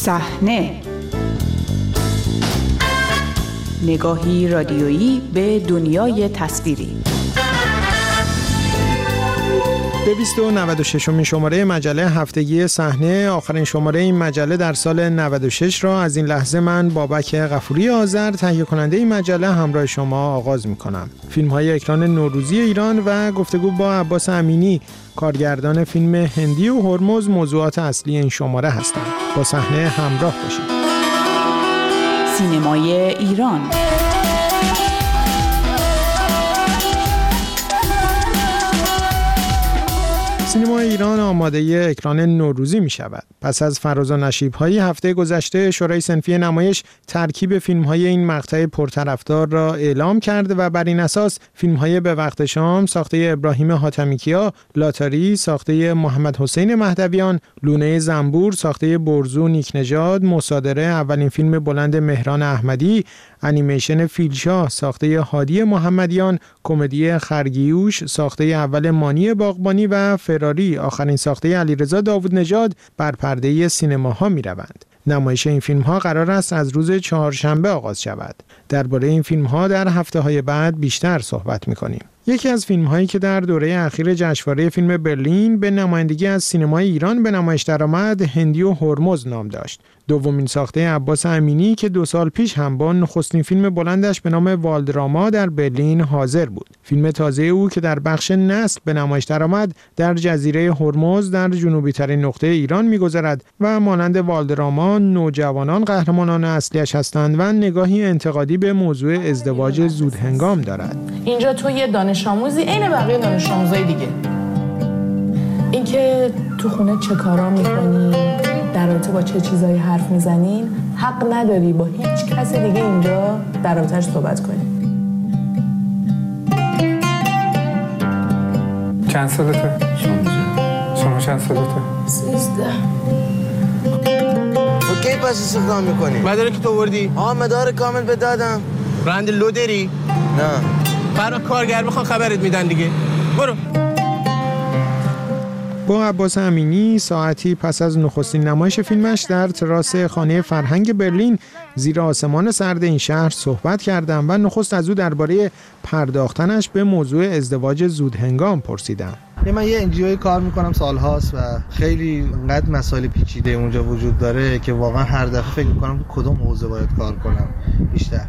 صحنه، نگاهی رادیویی به دنیای تصویری. به 296مین شماره مجله هفتگی صحنه، آخرین شماره این مجله در سال 96 را از این لحظه من بابک غفوری آذر، تهیه کننده این مجله، همراه شما آغاز می‌کنم. فیلم‌های اکران نوروزی ایران و گفتگو با عباس امینی، کارگردان فیلم هندی و هرمز، موضوعات اصلی این شماره هستند. با صحنه همراه باشید. سینمای ایران. سینما ایران آماده اکران نوروزی می شود. پس از فراز و نشیب‌های هفته گذشته، شورای صنفی نمایش ترکیب فیلم‌های این مقطع پرطرفدار را اعلام کرد و بر این اساس فیلم‌های به وقت شام ساخته ابراهیم حاتمیکیا، لاتاری ساخته محمد حسین مهدویان، لونه زنبور ساخته برزو نیکنژاد، مصادره اولین فیلم بلند مهران احمدی، انیمیشن فیلشاه ساخته هادی محمدیان، کمدی خرگیوش ساخته اول مانی باغبانی و فراری آخرین ساخته علیرضا داوود نژاد بر پرده سینماها می‌روند. نمایش این فیلم‌ها قرار است از روز چهارشنبه آغاز شود. درباره این فیلم‌ها در هفته‌های بعد بیشتر صحبت می‌کنیم. یکی از فیلم‌هایی که در دوره اخیر جشنواره فیلم برلین به نمایندگی از سینمای ایران به نمایش درآمد، هندی و هرمز نام داشت. دومین ساخته عباس امینی که 2 سال پیش هم با نخستین فیلم بلندش به نام والدراما در برلین حاضر بود. فیلم تازه او که در بخش نسل به نمایش درآمد، در جزیره هرمز در جنوبی‌ترین نقطه ایران می‌گذرد و مانند والدراما نوجوانان قهرمانان اصلیش هستند و نگاهی انتقادی به موضوع ازدواج زودهنگام دارد. اینجا تو یه دانش آموزی عین بقیه دانش آموزای دیگه. اینکه تو خونه چه کارا می‌کنی، در رابطه با چه چیزایی حرف میزنین، حق نداری با هیچ کس دیگه اینجا در رابطه‌اش صحبت کنی. چند سالته؟ شما چند سالته؟ 13. اوکی پس استخدام میکنی؟ مداره که تو وردی؟ مدار کامل به دادم. رند لو داری؟ نه. برای کارگر میخوان خبرت میدن دیگه. برو. با عباس امینی ساعتی پس از نخستین نمایش فیلمش در تراس خانه فرهنگ برلین زیر آسمان سرد این شهر صحبت کردم و نخست از او درباره پرداختنش به موضوع ازدواج زودهنگام پرسیدم. من یه انجیوی کار میکنم سالهاست و خیلی انقدر مسائل پیچیده اونجا وجود داره که واقعا هر دفعه فکر میکنم تو کدوم حوزه باید کار کنم بیشتر.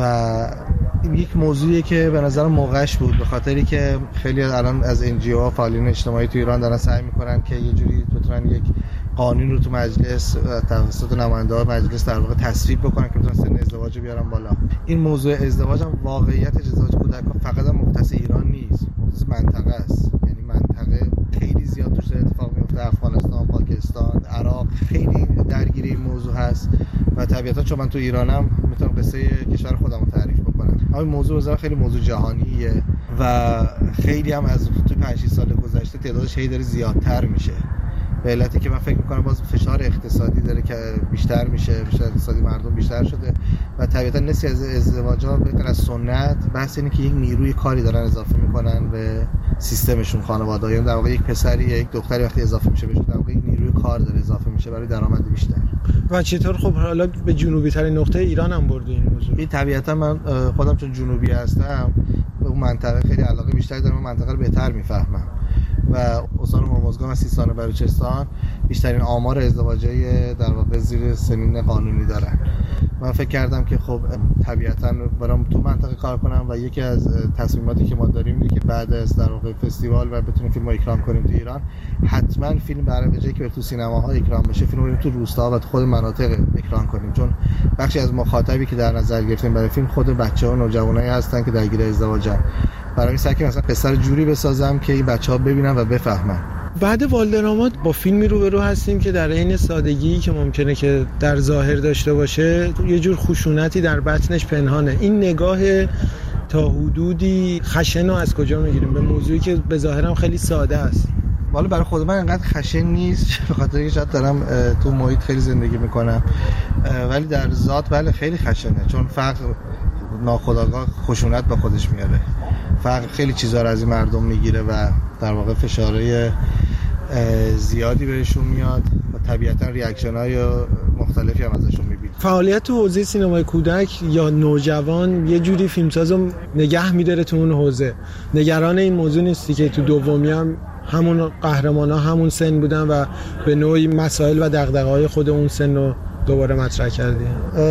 و یک موضوعیه که به نظر موقعش بود، به خاطری که خیلی الان از انجیوها فعالین اجتماعی تو ایران دارن سعی میکنن که یه جوری بتونن یک قانون رو تو مجلس توسط نماینده‌های مجلس در واقع تصویب بکنن که بتونن سن ازدواج رو بیارن بالا. این موضوع ازدواج هم واقعیت ازدواج کودکان فقط هم مختص ایران نیست، مختص منطقه است. یعنی منطقه خیلی زیاد توش اتفاق میفته، افغانستان، پاکستان، عراق خیلی درگیر این موضوع هست و طبیعتا چون من تو ایرانم میتونم قصه کشور خودم رو تعریف بکنم. این موضوع بزرگ خیلی موضوع جهانیه و خیلی هم از تو 5-6 سال گذشته تعدادش هی داره زیادتر میشه. به علتی که من فکر میکنم باز فشار اقتصادی داره که بیشتر میشه، فشار اقتصادی مردم بیشتر شده و طبیعتا نسبت از ازدواج‌ها بهتر از سنت بحث اینه که یک نیروی کاری دارن اضافه میکنن به سیستمشون خانواده‌ها. یعنی در واقع یک پسری یا یک دختری وقتی اضافه میشه بهشون در واقع یک نیروی کار داره اضافه میشه برای درآمد بیشتر. و چطور خب حالا به جنوبی ترین نقطه ایران هم بردی این موضوع؟ این طبیعتا من خودم چون جنوبی هستم به اون منطقه خیلی علاقه بیشتری دارم، منطقه رو بهتر میفهمم و استان هرمزگان و سیستان و بلوچستان بیشترین آمار ازدواجای در واقع زیر سنین قانونی دارن. من فکر کردم که خب طبیعتاً برام تو منطقه کار کنم و یکی از تصمیماتی که ما داریم اینه که بعد از در واقع فستیوال و بتونیم فیلمو اکرام کنیم تو ایران، حتما فیلم برای به جایی که تو سینماها اکرام بشه، فیلم رو تو روستا و تو خود مناطق اکرام کنیم، چون بخشی از مخاطبی که در نظر گرفتیم برای فیلم خود بچه‌ها و نوجوانایی هستن که درگیر ازدواجن. برای این سعی کردم مثلا قصه جوری بسازم که این بچه‌ها ببینن و بفهمن. بعد والدراما با فیلمی روبرو هستیم که در عین سادگی که ممکنه که در ظاهر داشته باشه یه جور خشونتی در بطنش پنهانه. این نگاه تا حدودی خشن رو از کجا میگیریم به موضوعی که به ظاهرم خیلی ساده است؟ والا برای خود من انقدر خشن نیست به خاطر اینکه شاید دارم تو محیط خیلی زندگی میکنم، ولی در ذات بله خیلی خشنه، چون فقر ناخودآگاه خشونت به خودش میاره. فقر خیلی چیزا رو از این مردم میگیره و در واقع فشارهای زیادی بهشون میاد و طبیعتا ریاکشن‌های مختلفی هم ازشون می‌بینیم. فعالیت تو حوزه سینمای کودک یا نوجوان یه جوری فیلمسازو نگه می‌داره تو اون حوزه. نگران این موضوع نیستی که تو دومی هم همون قهرمان‌ها همون سن بودن و به نوعی مسائل و دغدغه‌های خود اون سن رو دوباره مطرح کردی؟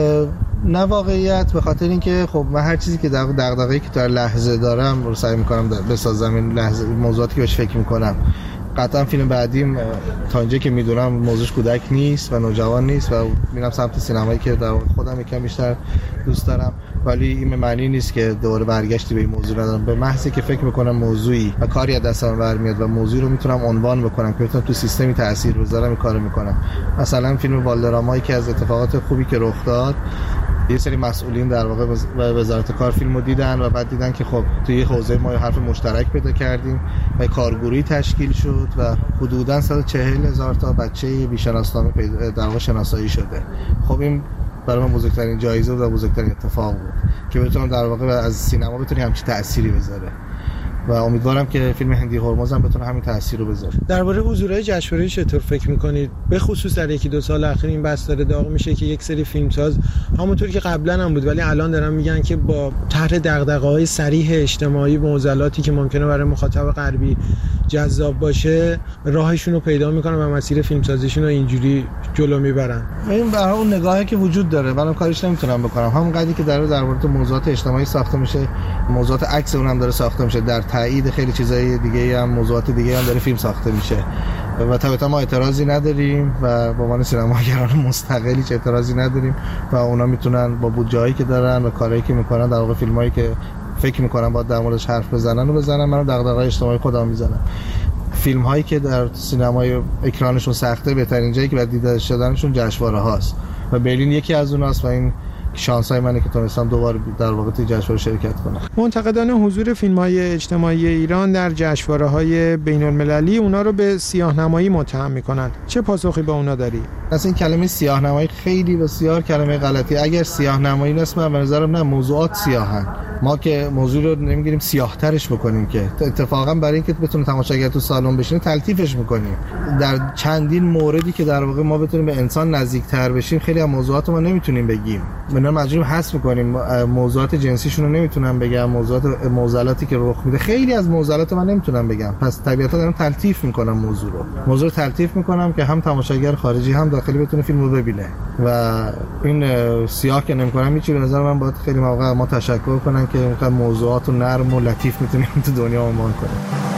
نه واقعیت، به خاطر اینکه خب من هر چیزی که دغدغه‌ای که در لحظه دارم رو سعی می‌کنم بسازم، این لحظه موضوعاتی که بهش فکر می‌کنم. قطعا فیلم بعدیم تا اینجا که میدونم موضوعش کودک نیست و نوجوان نیست و میرم سمت سینمایی که در خودم یکم بیشتر دوست دارم، ولی این به معنی نیست که دوباره برگشتی به این موضوع ندارم. به محضی که فکر میکنم موضوعی و کاری از دستم برمیاد و موضوعی رو میتونم عنوان بکنم که بتونم تو سیستمی تاثیر بذارم، این کارو میکنم. مثلا فیلم والدرامایی که از اتفاقات خوبی که رخ داد، یه سری مسئولین در واقع وزارت کار فیلمو دیدن و بعد دیدن که خب توی حوزه ما حرف مشترک پیدا کردیم و کارگروهی تشکیل شد و حدوداً 140,000 تا بچه بی‌شناسنامه در واقع شناسایی شده. خب این برای من بزرگترین جایزه و بزرگترین اتفاق بود که بتونم در واقع از سینما بتونی همچین تأثیری بذاره و امیدوارم که فیلم هندی هرمز هم بتونه همین تأثیر رو بذاره. درباره حضورهای جشنواره چطور فکر می‌کنید؟ به خصوص در یکی دو سال اخیر این بحث داره داغ میشه که یک سری فیلمساز همونطور که قبلا هم بود ولی الان دارن میگن که با طرح دغدغه‌های صریح اجتماعی و معضلاتی که ممکنه برای مخاطب غربی جذاب باشه راهشون رو پیدا میکنن و مسیر فیلمسازیشون رو اینجوری جلو میبرن. این برای اون نگاهی که وجود داره منم کاریش نمیتونم بکنم. همون قضیه که در مورد موضوعات اجتماعی ساخته میشه، موضوعات عکس اونم داره ساخته میشه، در تایید خیلی چیزای دیگه هم موضوعات دیگه هم داره فیلم ساخته میشه و طبعا ما اعتراضی نداریم و به عنوان سینماگران مستقلی چه اعتراضی نداریم و اونا میتونن با بودجه‌ای که دارن و کارهایی که میکنن در واقع فیلمایی که فکر میکنم باید در موردش حرف بزنن و بزنن. من دغدغه‌های اجتماعی خودم میزنم. فیلم هایی که در سینمای اکرانشون سخته بهترین جایی که بعد دیده شدنشون جشنواره هاست و برلین یکی از اوناست و این شانس های منه که تونستم دوباره در واقع توی جشنواره شرکت کنم. منتقدان حضور فیلم های اجتماعی ایران در جشنواره های بین المللی اونا رو به سیاه‌نمایی متهم میکنن. چه پاسخی به اونا داری؟ اصلا این کلمه سیاه‌نمایی خیلی بسیار کلمه غلطی. اگر سیاه‌نمایی نیست من به نظرم نه، موضوعات سیاهن. ما که موضوع رو نمیگیریم سیاه‌ترش بکنیم که اتفاقا برای اینکه بتونه تماشاگر تو سالن بشینه تلطیفش میکنیم. در چندین موردی که در واقع ما بتونیم به انسان نزدیک‌تر بشیم خیلی از موضوعات ما نمیتونیم بگیم. ما مجبوریم حذف میکنیم. موضوعات جنسیشون رو نمیتونم بگم، موضوعات معضلاتی که رخ میده خیلی از معضلات من نمیتونم بگم. پس طبیعتا دارم تلطیف میکنم موضوع رو تلطیف میکنم که هم تماشاگر خارجی هم داخلی بتونه فیلم رو ببینه و این سیاه که نمیکنم هیچی. به نظر من باید خیلی موقع ما تشکر کنن که اینقدر موضوعات نرم و لطیف میتونیم تو دنیا عموم کنیم.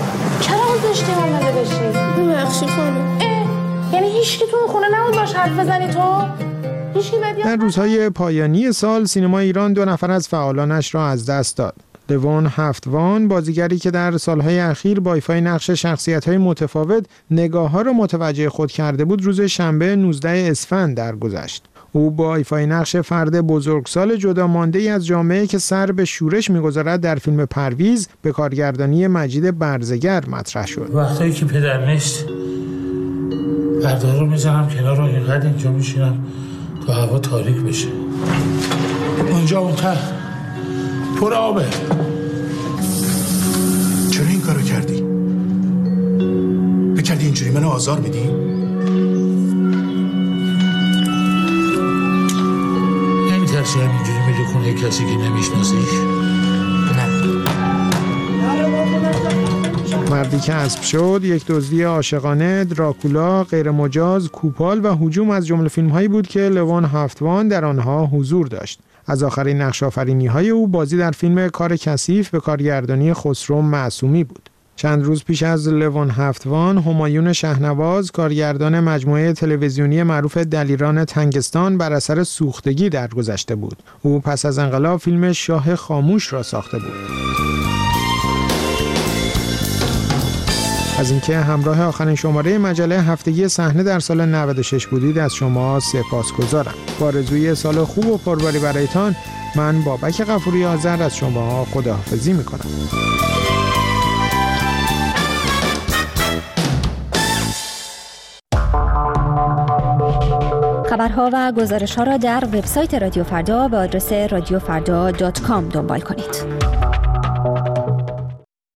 چرا گذاشتی اومده بشی؟ ببخشید خانم. یعنی هیچ کی تو اون خونه نبود باش حرف بزنی تو؟ در روزهای پایانی سال سینما ایران 2 نفر از فعالانش را از دست داد. لوون هفتوان، بازیگری که در سالهای اخیر با ایفای نقش شخصیت‌های متفاوت نگاه‌ها را متوجه خود کرده بود، روز شنبه 19 اسفند درگذشت. او با ایفای نقش فرد بزرگسال جدا مانده‌ای از جامعه که سر به شورش می‌گذارد در فیلم پرویز به کارگردانی مجید برزگر مطرح شد. وقتی که پدر نیست بردار رو می‌ذارم کنار و اینقدر اینجا میشینم تا هوا تاریک بشه. اونجا اونتر پر آبه. چرا این کارو کردی؟ بکردی اینجوری منو آزار میدی؟ نمیترسی همینجوری میری کنه کسی که نمیشناسیش؟ نه. مردی که اسب شد، یک دزدی عاشقانه، دراکولا، غیر مجاز، کوپال و هجوم از جمله فیلم‌هایی بود که لوون هفتوان در آنها حضور داشت. از آخرین نقش‌آفرینی‌های او بازی در فیلم کار کثیف به کارگردانی خسرو معصومی بود. چند روز پیش از لوون هفتوان، همایون شهنواز، کارگردان مجموعه تلویزیونی معروف دلیران تنگستان، بر اثر سوختگی درگذشته بود. او پس از انقلاب فیلم شاه خاموش را ساخته بود. از اینکه همراه آخرین شماره مجله هفتگی صحنه در سال 96 بودید از شما سپاسگزارم. با آرزوی سال خوب و پرباری برایتان، من بابک غفوری آذر از شما خداحافظی میکنم. خبرها و گزارش‌ها را در وبسایت رادیو فردا به آدرس radiofrda.com دنبال کنید.